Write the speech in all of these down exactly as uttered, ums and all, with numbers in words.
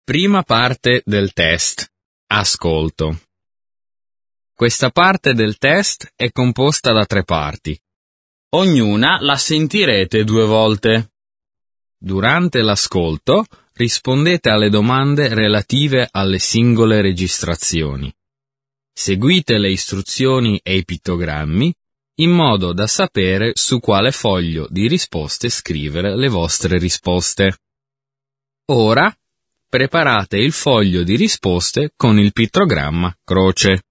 Prima parte del test. Ascolto. Questa parte del test è composta da tre parti. Ognuna la sentirete due volte. Durante l'ascolto rispondete alle domande relative alle singole registrazioni. Seguite le istruzioni e i pittogrammi in modo da sapere su quale foglio di risposte scrivere le vostre risposte. Ora preparate il foglio di risposte con il pittogramma croce.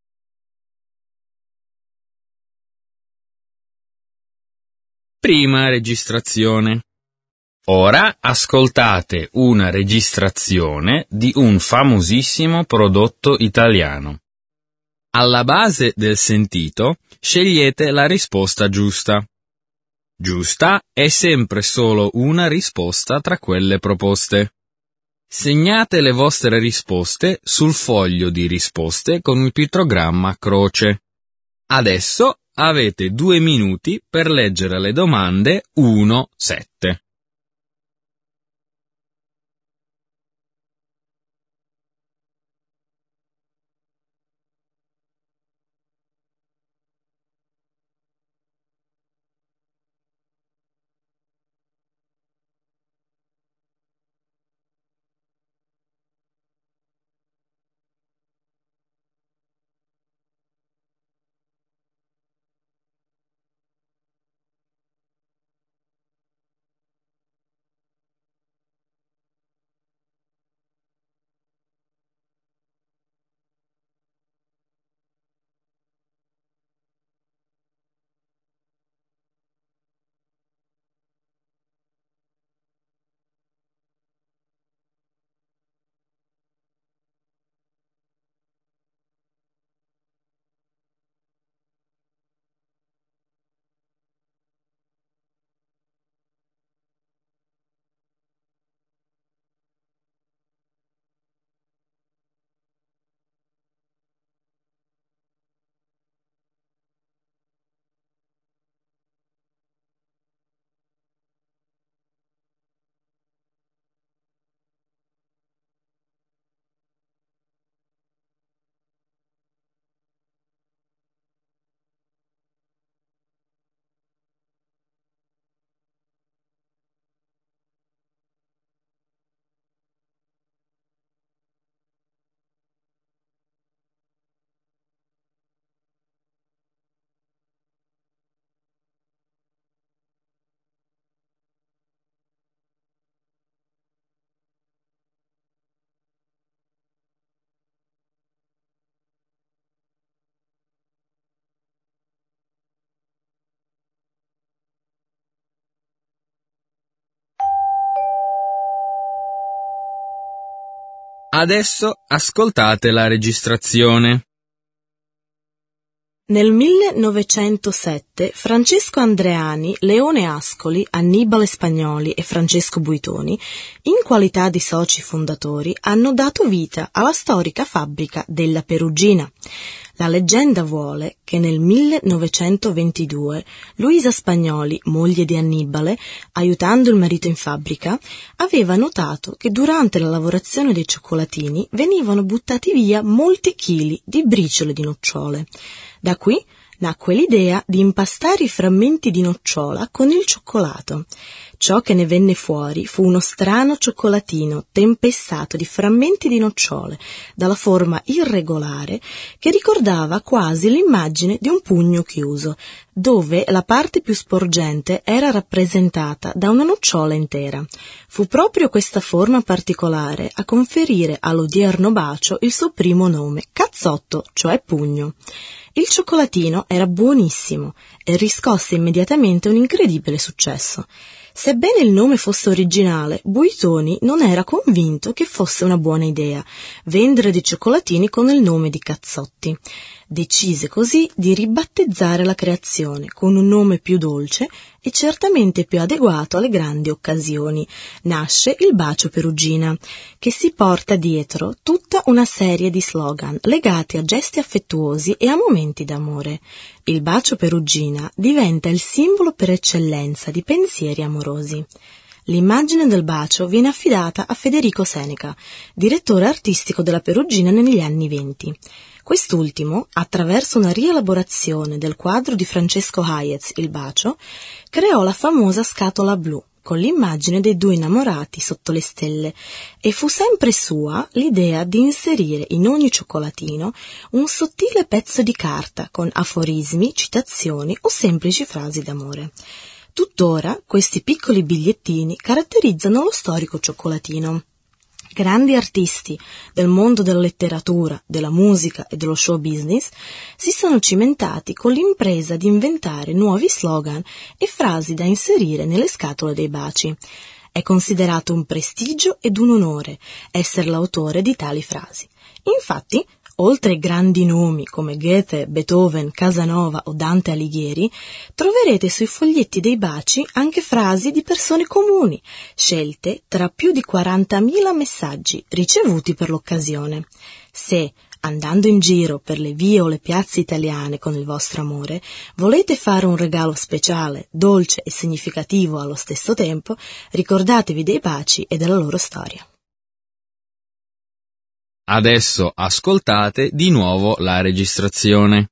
Prima registrazione. Ora ascoltate una registrazione di un famosissimo prodotto italiano. Alla base del sentito scegliete la risposta giusta. Giusta è sempre solo una risposta tra quelle proposte. Segnate le vostre risposte sul foglio di risposte con il pittogramma croce. Adesso avete due minuti per leggere le domande uno sette. Adesso ascoltate la registrazione. Nel millenovecentosette Francesco Andreani, Leone Ascoli, Annibale Spagnoli e Francesco Buitoni, in qualità di soci fondatori, hanno dato vita alla storica fabbrica della Perugina. La leggenda vuole che nel millenovecentoventidue Luisa Spagnoli, moglie di Annibale, aiutando il marito in fabbrica, aveva notato che durante la lavorazione dei cioccolatini venivano buttati via molti chili di briciole di nocciole. Da qui nacque l'idea di impastare i frammenti di nocciola con il cioccolato. Ciò che ne venne fuori fu uno strano cioccolatino tempestato di frammenti di nocciole, dalla forma irregolare che ricordava quasi l'immagine di un pugno chiuso, dove la parte più sporgente era rappresentata da una nocciola intera. Fu proprio questa forma particolare a conferire all'odierno bacio il suo primo nome, cazzotto, cioè pugno. Il cioccolatino era buonissimo e riscosse immediatamente un incredibile successo. Sebbene il nome fosse originale, Buitoni non era convinto che fosse una buona idea vendere dei cioccolatini con il nome di Cazzotti. Decise così di ribattezzare la creazione con un nome più dolce e certamente più adeguato alle grandi occasioni. Nasce il Bacio Perugina, che si porta dietro tutta una serie di slogan legati a gesti affettuosi e a momenti d'amore. Il Bacio Perugina diventa il simbolo per eccellenza di pensieri amorosi. L'immagine del bacio viene affidata a Federico Seneca, direttore artistico della Perugina negli anni venti. Quest'ultimo, attraverso una rielaborazione del quadro di Francesco Hayez, Il bacio, creò la famosa scatola blu, con l'immagine dei due innamorati sotto le stelle, e fu sempre sua l'idea di inserire in ogni cioccolatino un sottile pezzo di carta con aforismi, citazioni o semplici frasi d'amore. Tuttora questi piccoli bigliettini caratterizzano lo storico cioccolatino. Grandi artisti del mondo della letteratura, della musica e dello show business si sono cimentati con l'impresa di inventare nuovi slogan e frasi da inserire nelle scatole dei baci. È considerato un prestigio ed un onore essere l'autore di tali frasi. Infatti, oltre ai grandi nomi come Goethe, Beethoven, Casanova o Dante Alighieri, troverete sui foglietti dei baci anche frasi di persone comuni, scelte tra più di quarantamila messaggi ricevuti per l'occasione. Se, andando in giro per le vie o le piazze italiane con il vostro amore, volete fare un regalo speciale, dolce e significativo allo stesso tempo, ricordatevi dei baci e della loro storia. Adesso ascoltate di nuovo la registrazione.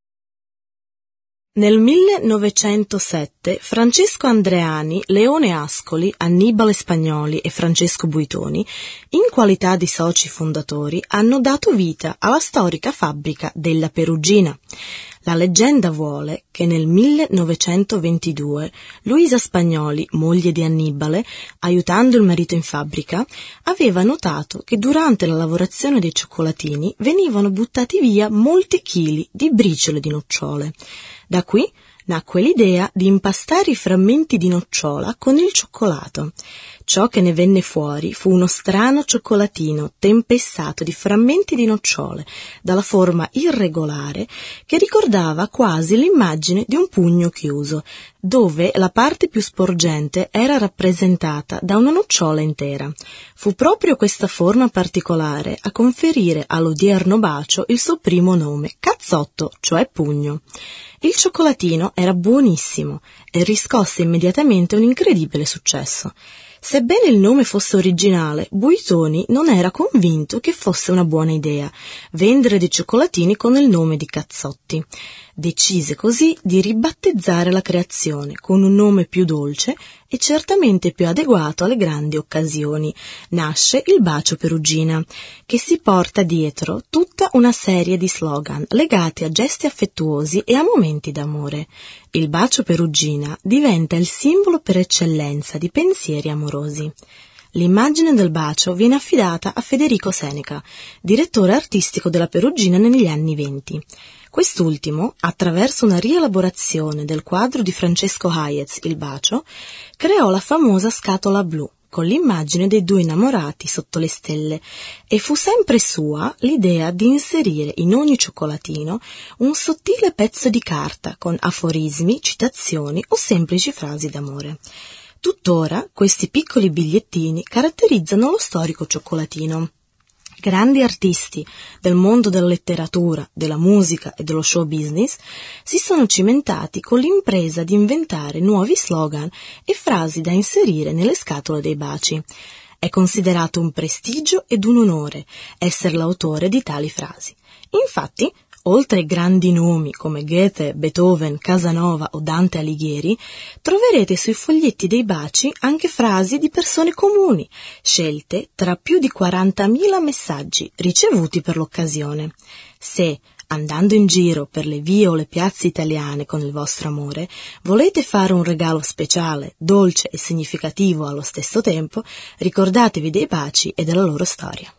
Nel millenovecentosette Francesco Andreani, Leone Ascoli, Annibale Spagnoli e Francesco Buitoni, in qualità di soci fondatori, hanno dato vita alla storica fabbrica della Perugina. La leggenda vuole che nel millenovecentoventidue Luisa Spagnoli, moglie di Annibale, aiutando il marito in fabbrica, aveva notato che durante la lavorazione dei cioccolatini venivano buttati via molti chili di briciole di nocciole. Da qui nacque l'idea di impastare i frammenti di nocciola con il cioccolato. Ciò che ne venne fuori fu uno strano cioccolatino tempestato di frammenti di nocciole, dalla forma irregolare che ricordava quasi l'immagine di un pugno chiuso, dove la parte più sporgente era rappresentata da una nocciola intera. Fu proprio questa forma particolare a conferire all'odierno bacio il suo primo nome, cazzotto, cioè pugno. Il cioccolatino era buonissimo e riscosse immediatamente un incredibile successo. Sebbene il nome fosse originale, Buitoni non era convinto che fosse una buona idea vendere dei cioccolatini con il nome di Cazzotti. Decise così di ribattezzare la creazione con un nome più dolce e certamente più adeguato alle grandi occasioni. Nasce il Bacio Perugina, che si porta dietro tutta una serie di slogan legati a gesti affettuosi e a momenti d'amore. Il Bacio Perugina diventa il simbolo per eccellenza di pensieri amorosi. L'immagine del bacio viene affidata a Federico Seneca, direttore artistico della Perugina negli anni venti. Quest'ultimo, attraverso una rielaborazione del quadro di Francesco Hayez, Il bacio, creò la famosa scatola blu, con l'immagine dei due innamorati sotto le stelle, e fu sempre sua l'idea di inserire in ogni cioccolatino un sottile pezzo di carta con aforismi, citazioni o semplici frasi d'amore. Tuttora questi piccoli bigliettini caratterizzano lo storico cioccolatino. Grandi artisti del mondo della letteratura, della musica e dello show business si sono cimentati con l'impresa di inventare nuovi slogan e frasi da inserire nelle scatole dei baci. È considerato un prestigio ed un onore essere l'autore di tali frasi. Infatti, oltre ai grandi nomi come Goethe, Beethoven, Casanova o Dante Alighieri, troverete sui foglietti dei baci anche frasi di persone comuni, scelte tra più di quarantamila messaggi ricevuti per l'occasione. Se, andando in giro per le vie o le piazze italiane con il vostro amore, volete fare un regalo speciale, dolce e significativo allo stesso tempo, ricordatevi dei baci e della loro storia.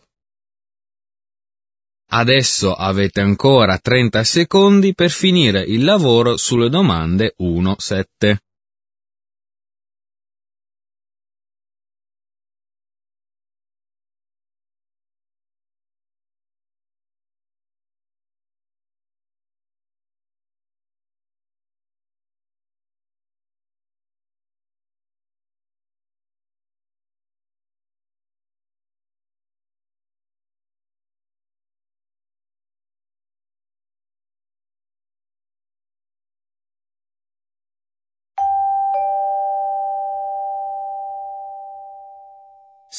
Adesso avete ancora trenta secondi per finire il lavoro sulle domande uno sette.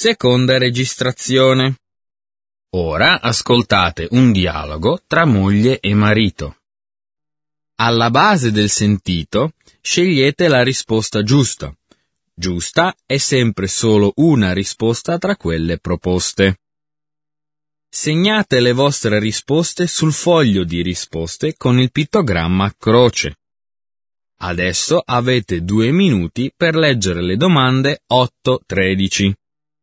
Seconda registrazione. Ora ascoltate un dialogo tra moglie e marito. Alla base del sentito scegliete la risposta giusta. Giusta è sempre solo una risposta tra quelle proposte. Segnate le vostre risposte sul foglio di risposte con il pittogramma a croce. Adesso avete due minuti per leggere le domande otto tredici.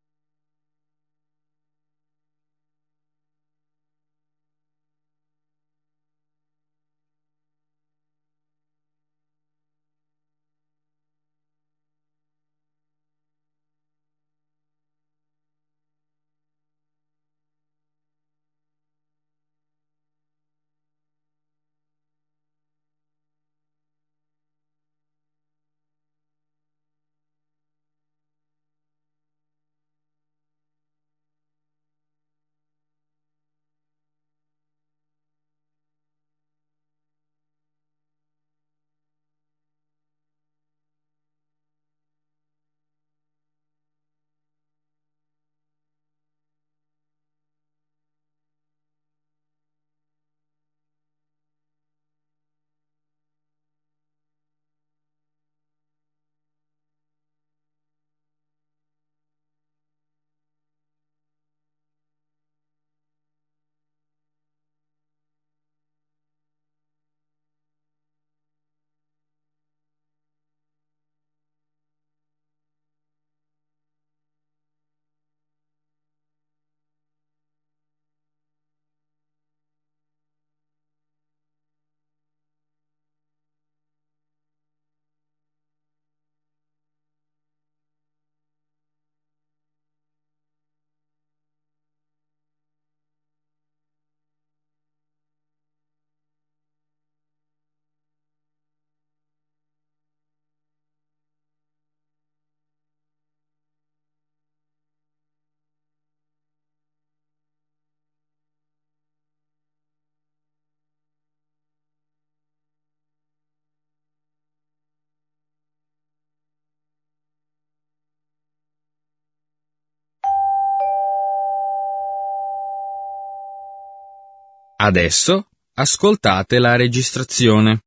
Adesso ascoltate la registrazione.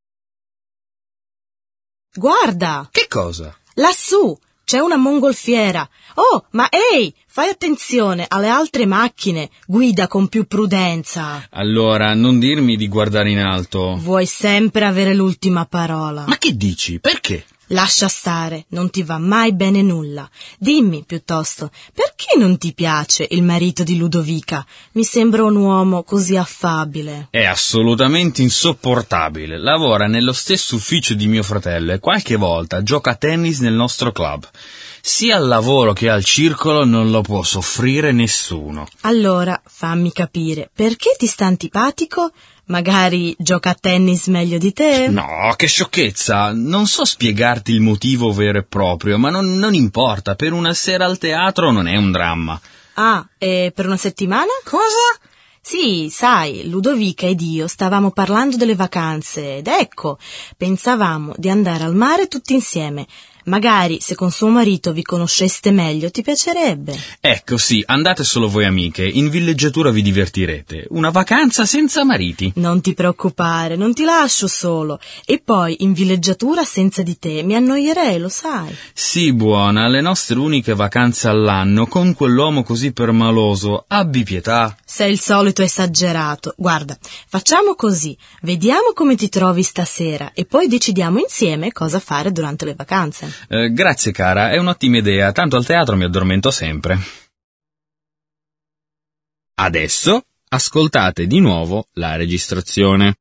Guarda! Che cosa? Lassù c'è una mongolfiera. Oh, ma ehi, fai attenzione alle altre macchine. Guida con più prudenza. Allora, non dirmi di guardare in alto. Vuoi sempre avere l'ultima parola. Ma che dici? Perché? Lascia stare, non ti va mai bene nulla. Dimmi, piuttosto, perché non ti piace il marito di Ludovica? Mi sembra un uomo così affabile. È assolutamente insopportabile. Lavora nello stesso ufficio di mio fratello e qualche volta gioca a tennis nel nostro club. Sia al lavoro che al circolo non lo può soffrire nessuno. Allora, fammi capire, perché ti sta antipatico? Magari gioca a tennis meglio di te? No, che sciocchezza! Non so spiegarti il motivo vero e proprio, ma non, non importa, per una sera al teatro non è un dramma. Ah, e per una settimana? Cosa? Sì, sai, Ludovica ed io stavamo parlando delle vacanze ed ecco, pensavamo di andare al mare tutti insieme. Magari se con suo marito vi conosceste meglio ti piacerebbe. Ecco sì, andate solo voi amiche, in villeggiatura vi divertirete. Una vacanza senza mariti. Non ti preoccupare, non ti lascio solo. E poi in villeggiatura senza di te mi annoierei, lo sai. Sì, buona, le nostre uniche vacanze all'anno con quell'uomo così permaloso. Abbi pietà. Sei il solito esagerato. Guarda, facciamo così, vediamo come ti trovi stasera e poi decidiamo insieme cosa fare durante le vacanze. Eh, grazie cara, è un'ottima idea, tanto al teatro mi addormento sempre. Adesso ascoltate di nuovo la registrazione.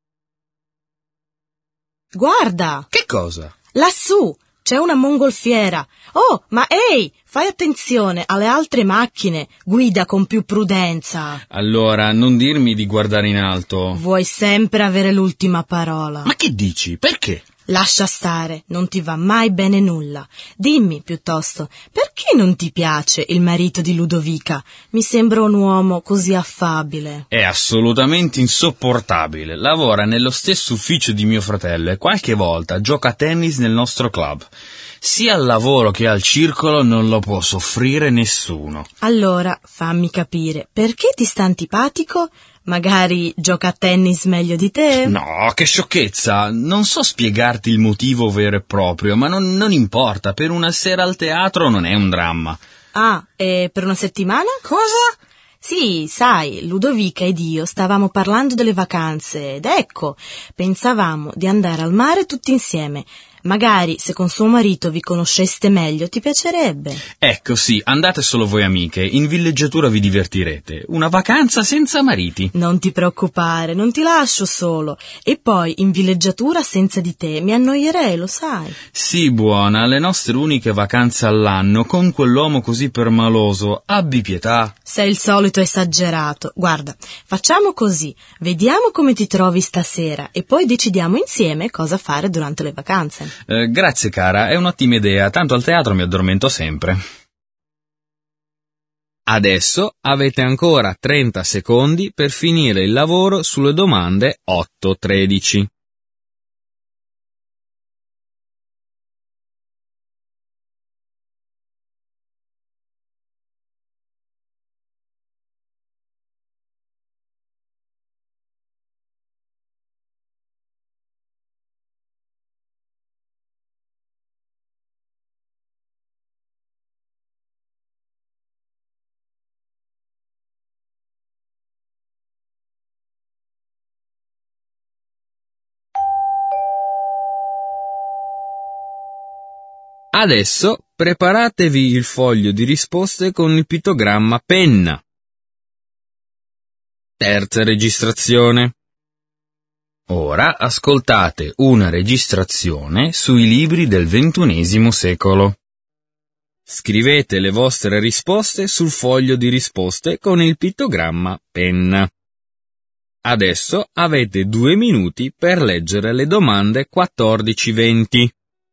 Guarda! Che cosa? Lassù c'è una mongolfiera. Oh, ma ehi, fai attenzione alle altre macchine. Guida con più prudenza. Allora, non dirmi di guardare in alto. Vuoi sempre avere l'ultima parola. Ma che dici? Perché? Lascia stare, non ti va mai bene nulla. Dimmi, piuttosto, perché non ti piace il marito di Ludovica? Mi sembra un uomo così affabile. È assolutamente insopportabile. Lavora nello stesso ufficio di mio fratello e qualche volta gioca a tennis nel nostro club. Sia al lavoro che al circolo non lo può soffrire nessuno. Allora, fammi capire, perché ti sta antipatico? Magari gioca a tennis meglio di te? No, che sciocchezza! Non so spiegarti il motivo vero e proprio, ma non, non importa, per una sera al teatro non è un dramma. Ah, e per una settimana? Cosa? Sì, sai, Ludovica ed io stavamo parlando delle vacanze ed ecco, pensavamo di andare al mare tutti insieme. Magari se con suo marito vi conosceste meglio ti piacerebbe. Ecco sì, andate solo voi amiche, in villeggiatura vi divertirete. Una vacanza senza mariti. Non ti preoccupare, non ti lascio solo. E poi in villeggiatura senza di te mi annoierei, lo sai. Sì, buona, le nostre uniche vacanze all'anno con quell'uomo così permaloso. Abbi pietà. Sei il solito esagerato. Guarda, facciamo così, vediamo come ti trovi stasera e poi decidiamo insieme cosa fare durante le vacanze. Eh, grazie cara, è un'ottima idea, tanto al teatro mi addormento sempre. Adesso avete ancora trenta secondi per finire il lavoro sulle domande otto tredici. Adesso preparatevi il foglio di risposte con il pittogramma penna. Terza registrazione. Ora ascoltate una registrazione sui libri del ventunesimo secolo. Scrivete le vostre risposte sul foglio di risposte con il pittogramma penna. Adesso avete due minuti per leggere le domande quattordici venti.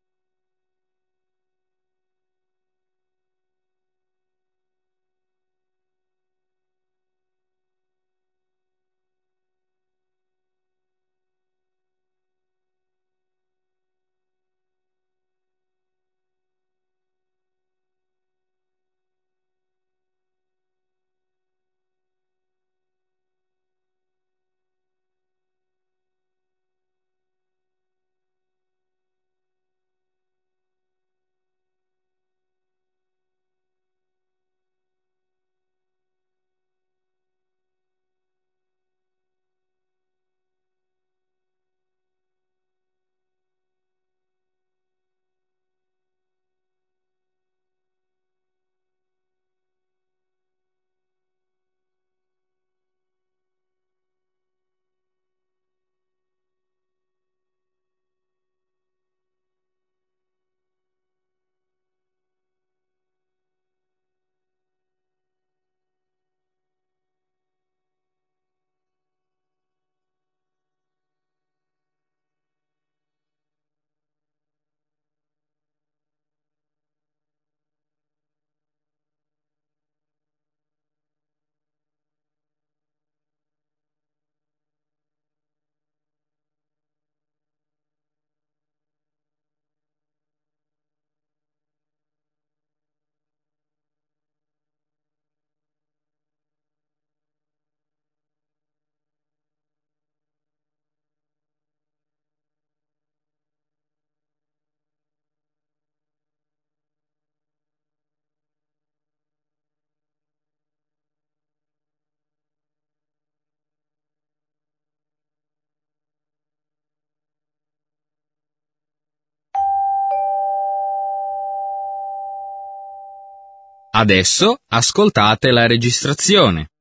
Adesso ascoltate la registrazione.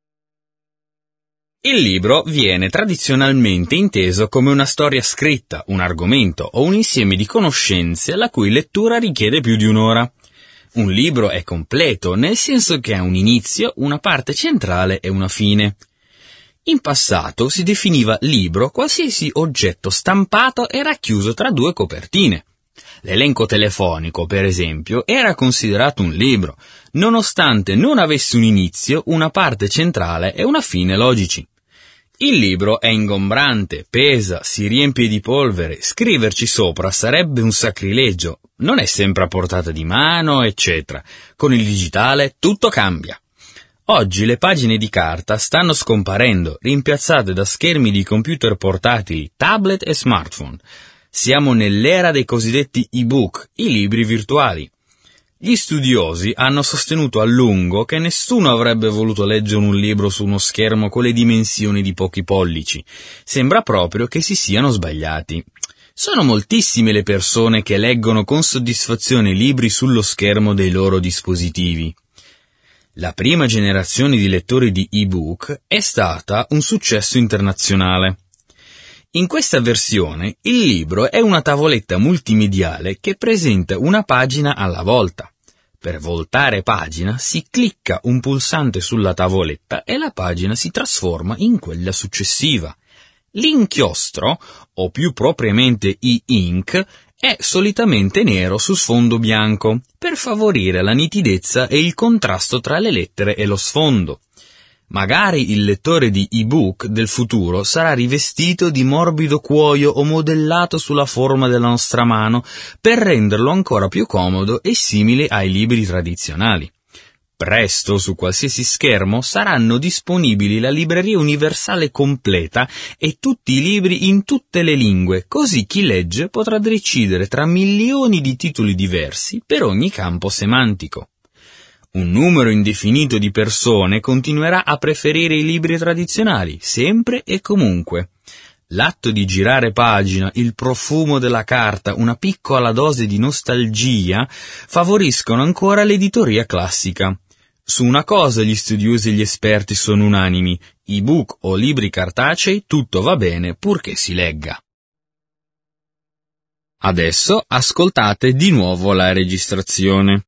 Il libro viene tradizionalmente inteso come una storia scritta, un argomento o un insieme di conoscenze la cui lettura richiede più di un'ora. Un libro è completo, nel senso che ha un inizio, una parte centrale e una fine. In passato si definiva libro qualsiasi oggetto stampato e racchiuso tra due copertine. L'elenco telefonico, per esempio, era considerato un libro, nonostante non avesse un inizio, una parte centrale e una fine logici. Il libro è ingombrante, pesa, si riempie di polvere, scriverci sopra sarebbe un sacrilegio, non è sempre a portata di mano, eccetera. Con il digitale tutto cambia. Oggi le pagine di carta stanno scomparendo, rimpiazzate da schermi di computer portatili, tablet e smartphone. Siamo nell'era dei cosiddetti e-book, i libri virtuali. Gli studiosi hanno sostenuto a lungo che nessuno avrebbe voluto leggere un libro su uno schermo con le dimensioni di pochi pollici. Sembra proprio che si siano sbagliati. Sono moltissime le persone che leggono con soddisfazione libri sullo schermo dei loro dispositivi. La prima generazione di lettori di e-book è stata un successo internazionale. In questa versione il libro è una tavoletta multimediale che presenta una pagina alla volta. Per voltare pagina si clicca un pulsante sulla tavoletta e la pagina si trasforma in quella successiva. L'inchiostro, o più propriamente e-ink, è solitamente nero su sfondo bianco, per favorire la nitidezza e il contrasto tra le lettere e lo sfondo. Magari il lettore di e-book del futuro sarà rivestito di morbido cuoio o modellato sulla forma della nostra mano per renderlo ancora più comodo e simile ai libri tradizionali. Presto su qualsiasi schermo saranno disponibili la libreria universale completa e tutti i libri in tutte le lingue, così chi legge potrà decidere tra milioni di titoli diversi per ogni campo semantico. Un numero indefinito di persone continuerà a preferire i libri tradizionali, sempre e comunque. L'atto di girare pagina, il profumo della carta, una piccola dose di nostalgia favoriscono ancora l'editoria classica. Su una cosa gli studiosi e gli esperti sono unanimi: ebook o libri cartacei, tutto va bene purché si legga. Adesso ascoltate di nuovo la registrazione.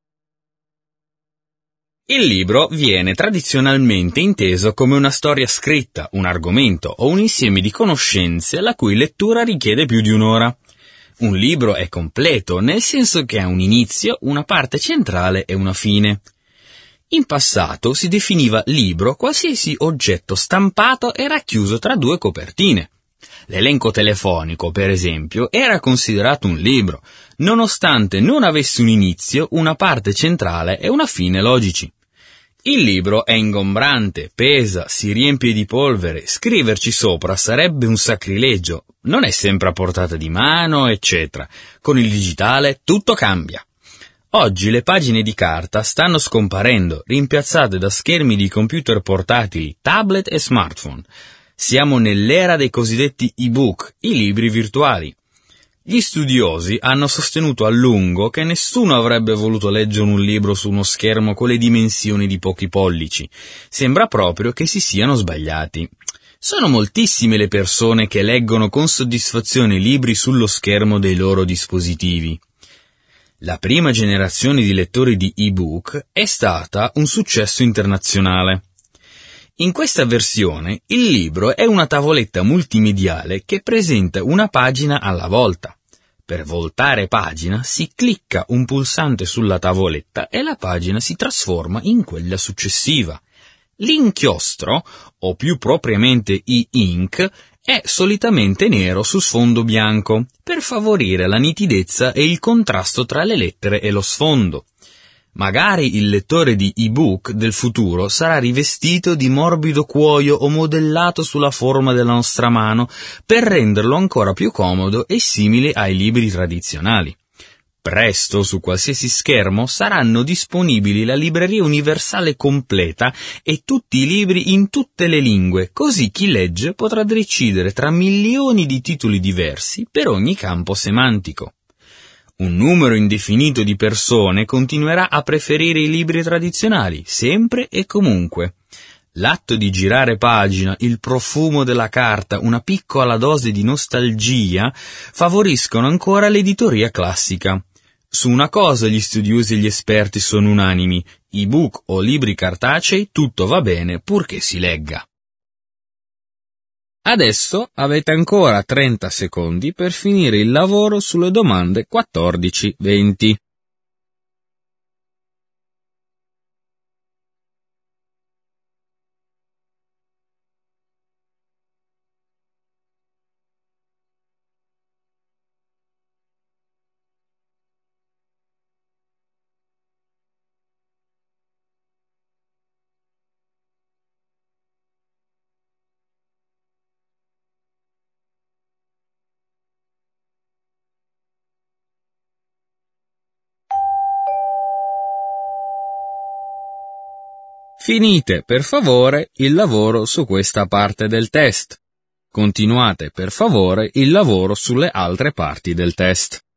Il libro viene tradizionalmente inteso come una storia scritta, un argomento o un insieme di conoscenze la cui lettura richiede più di un'ora. Un libro è completo, nel senso che ha un inizio, una parte centrale e una fine. In passato si definiva libro qualsiasi oggetto stampato e racchiuso tra due copertine. L'elenco telefonico, per esempio, era considerato un libro, nonostante non avesse un inizio, una parte centrale e una fine logici. Il libro è ingombrante, pesa, si riempie di polvere, scriverci sopra sarebbe un sacrilegio, non è sempre a portata di mano, eccetera. Con il digitale tutto cambia. Oggi le pagine di carta stanno scomparendo, rimpiazzate da schermi di computer portatili, tablet e smartphone. Siamo nell'era dei cosiddetti e-book, i libri virtuali. Gli studiosi hanno sostenuto a lungo che nessuno avrebbe voluto leggere un libro su uno schermo con le dimensioni di pochi pollici. Sembra proprio che si siano sbagliati. Sono moltissime le persone che leggono con soddisfazione libri sullo schermo dei loro dispositivi. La prima generazione di lettori di e-book è stata un successo internazionale. In questa versione il libro è una tavoletta multimediale che presenta una pagina alla volta. Per voltare pagina si clicca un pulsante sulla tavoletta e la pagina si trasforma in quella successiva. L'inchiostro, o più propriamente e-ink, è solitamente nero su sfondo bianco, per favorire la nitidezza e il contrasto tra le lettere e lo sfondo. Magari il lettore di e-book del futuro sarà rivestito di morbido cuoio o modellato sulla forma della nostra mano per renderlo ancora più comodo e simile ai libri tradizionali. Presto su qualsiasi schermo saranno disponibili la libreria universale completa e tutti i libri in tutte le lingue, così chi legge potrà decidere tra milioni di titoli diversi per ogni campo semantico. Un numero indefinito di persone continuerà a preferire i libri tradizionali, sempre e comunque. L'atto di girare pagina, il profumo della carta, una piccola dose di nostalgia favoriscono ancora l'editoria classica. Su una cosa gli studiosi e gli esperti sono unanimi: ebook o libri cartacei, tutto va bene purché si legga. Adesso avete ancora trenta secondi per finire il lavoro sulle domande quattordici venti. Finite, per favore, il lavoro su questa parte del test. Continuate, per favore, il lavoro sulle altre parti del test.